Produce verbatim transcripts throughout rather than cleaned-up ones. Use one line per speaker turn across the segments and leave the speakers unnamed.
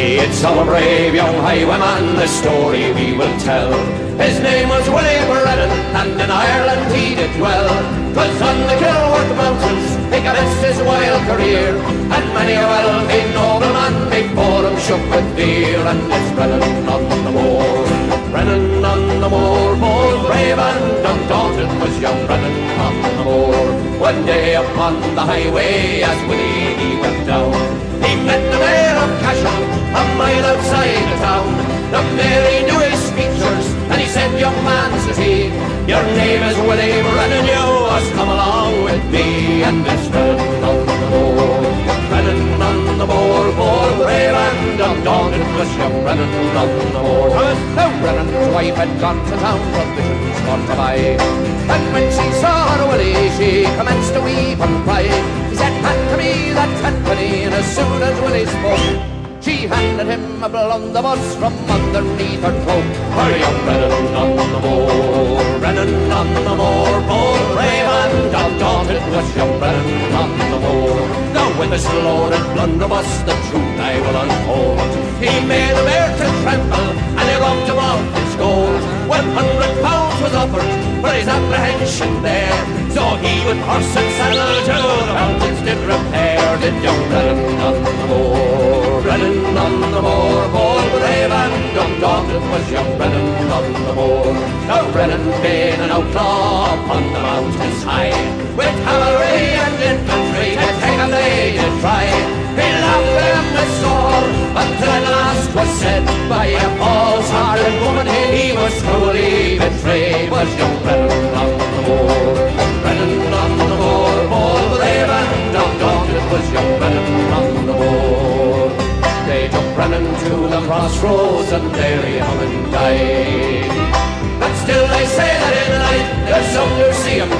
It's our brave young highwayman, the story we will tell. His name was Willie Brennan, and in Ireland he did dwell. 'Twas on the Kilworth mountains he commenced his wild career, and many a wealthy nobleman before him shook with fear. And it's Brennan on the moor, Brennan on the moor, bold, brave and undaunted was young Brennan on the moor. One day upon the highway as Willie he went down, he met the mayor of Cashel a mile outside the town. The mayor he knew his features, and he said, young man, says he, your name is Willie Brennan, you must come along with me. And it's Brennan on the moor, Brennan on the moor, bold, brave and undaunted was young Brennan on the moor. Now Brennan's wife had gone to town, provisions for to buy, and when she saw her Willie, she commenced to weep and cry. He said, hand to me that tenpenny, and as soon as Willie spoke, she handed him a blunderbuss from underneath her cloak. Her young Brennan on the moor, Brennan on the moor, bold, brave and undaunted was young Brennan on the moor. Now with this loaded blunderbuss, the truth I will unfold. He made the mare to tremble, and he robbed him of his gold. One hundred pounds was offered for his apprehension there, so he with horse and saddle to the mountains did repair. Did young Brennan on the moor, Brennan on the moor, bold, brave and undaunted was young Brennan on the moor. Now Brennan being an outlaw upon the mountains high, with cavalry and infantry to take him they did try. He laughed them with sore, until at last was said by a false hearted woman he was cruelly betrayed. Was young Brennan on the moor, Brennan on the moor, bold, brave and undaunted was young Brennan on the moor. They took Brennan to the crossroads, and there he hung and died. But still they say that in the night there's some who see him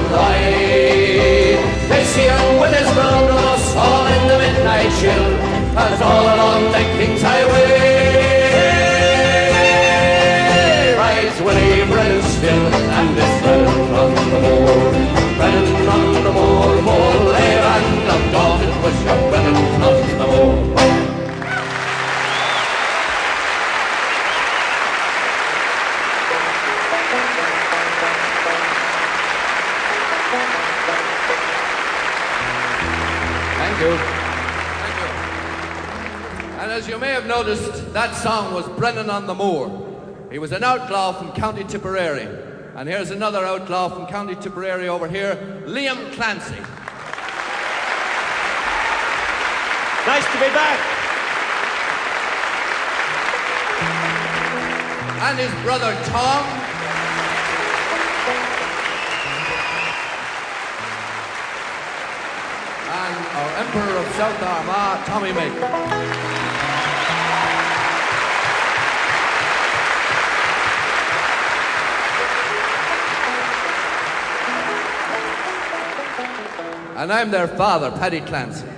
ride. They see him with his blunderbuss all in the midnight chill, as all along the King's Highway rides Willie Brennan still. And this Brennan on the moor, Brennan on the moor, bold, brave and undaunted was young Brennan on the moor.
Thank you. Thank you. And as you may have noticed, that song was Brennan on the Moor. He was an outlaw from County Tipperary. And here's another outlaw from County Tipperary over here, Liam Clancy.
Nice to be back.
And his brother Tom. And our Emperor of South Armagh, Tommy Maker. And I'm their father, Paddy Clancy.